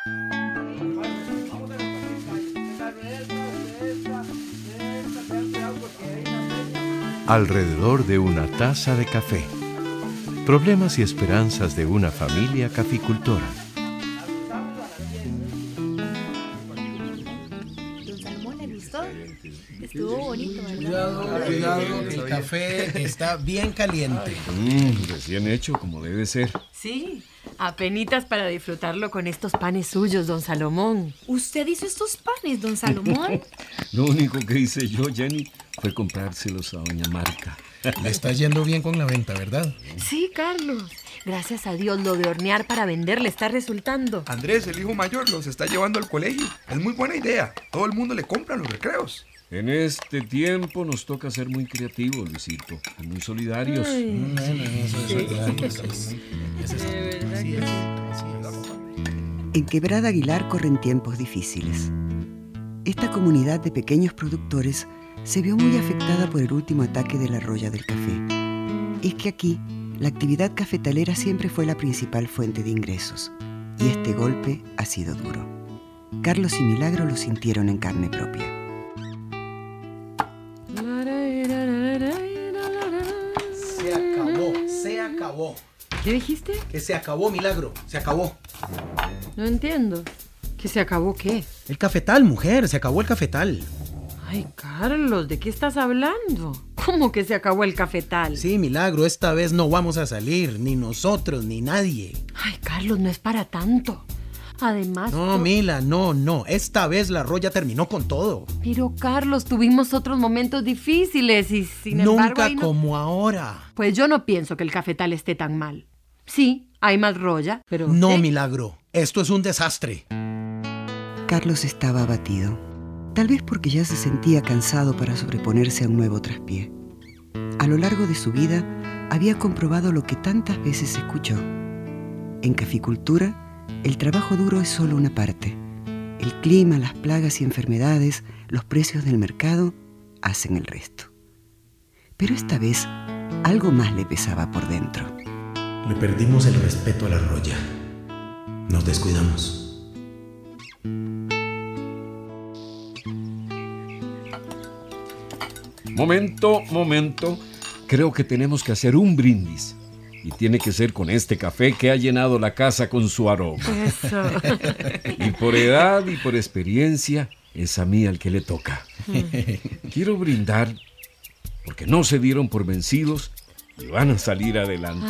Alrededor de una taza de café. Problemas y esperanzas de una familia caficultora. Don Salomón, ¿le gustó? Estuvo bonito, ¿verdad? Cuidado, que el café está bien caliente. Recién hecho, como debe ser. Sí, apenitas para disfrutarlo con estos panes suyos, don Salomón. ¿Usted hizo estos panes, don Salomón? Lo único que hice yo, Jenny, fue comprárselos a doña Marca. Le está yendo bien con la venta, ¿verdad? Sí, Carlos. Gracias a Dios, lo de hornear para vender le está resultando. Andrés, el hijo mayor, los está llevando al colegio. Es muy buena idea. Todo el mundo le compra en los recreos. En este tiempo nos toca ser muy creativos, Luisito, y muy solidarios. En Quebrada Aguilar corren tiempos difíciles. Esta comunidad de pequeños productores se vio muy afectada por el último ataque de la roya del café. Es que aquí, la actividad cafetalera siempre fue la principal fuente de ingresos, y este golpe ha sido duro. Carlos y Milagro lo sintieron en carne propia. Se acabó. ¿Qué dijiste? Que se acabó, Milagro, se acabó. No entiendo. ¿Que se acabó qué? El cafetal, mujer, se acabó el cafetal. Ay, Carlos, ¿de qué estás hablando? ¿Cómo que se acabó el cafetal? Sí, Milagro, esta vez no vamos a salir, ni nosotros, ni nadie. Ay, Carlos, no es para tanto. Además... No, Mila, no. Esta vez la roya terminó con todo. Pero, Carlos, tuvimos otros momentos difíciles y sin embargo... Nunca como ahora. Pues yo no pienso que el cafetal esté tan mal. Sí, hay más roya, pero... No, Milagro, esto es un desastre. Carlos estaba abatido. Tal vez porque ya se sentía cansado para sobreponerse a un nuevo traspié. A lo largo de su vida, había comprobado lo que tantas veces escuchó. En caficultura, el trabajo duro es solo una parte. El clima, las plagas y enfermedades, los precios del mercado, hacen el resto. Pero esta vez, algo más le pesaba por dentro. Le perdimos el respeto a la roya. Nos descuidamos. Momento. Creo que tenemos que hacer un brindis. Y tiene que ser con este café que ha llenado la casa con su aroma. Eso. Y por edad y por experiencia, es a mí al que le toca. Quiero brindar porque no se dieron por vencidos y van a salir adelante.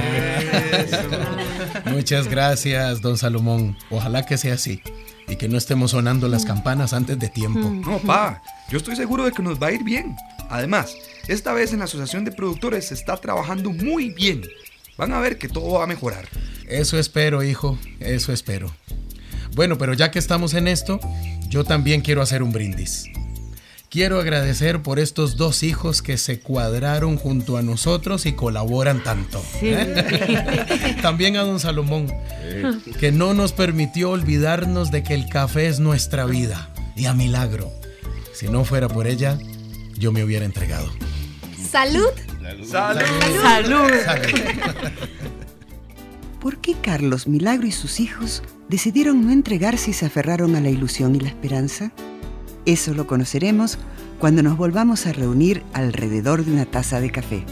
Muchas gracias, don Salomón. Ojalá que sea así y que no estemos sonando las campanas antes de tiempo. No, pa, yo estoy seguro de que nos va a ir bien. Además, esta vez en la Asociación de Productores se está trabajando muy bien. Van a ver que todo va a mejorar. Eso espero, hijo, eso espero. Bueno, pero ya que estamos en esto, yo también quiero hacer un brindis. Quiero agradecer por estos dos hijos que se cuadraron junto a nosotros y colaboran tanto. Sí. También a don Salomón, que no nos permitió olvidarnos de que el café es nuestra vida. Y a Milagro, si no fuera por ella, yo me hubiera entregado. ¡Salud! ¡Salud! ¿Por qué Carlos, Milagro y sus hijos decidieron no entregarse y se aferraron a la ilusión y la esperanza? Eso lo conoceremos cuando nos volvamos a reunir alrededor de una taza de café.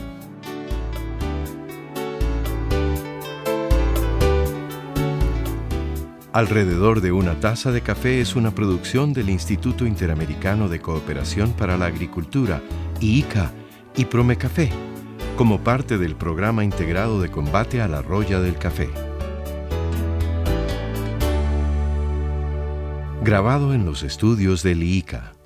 Alrededor de una taza de café es una producción del Instituto Interamericano de Cooperación para la Agricultura, IICA, y Promecafé, como parte del Programa Integrado de Combate a la Roya del Café. Grabado en los estudios del IICA.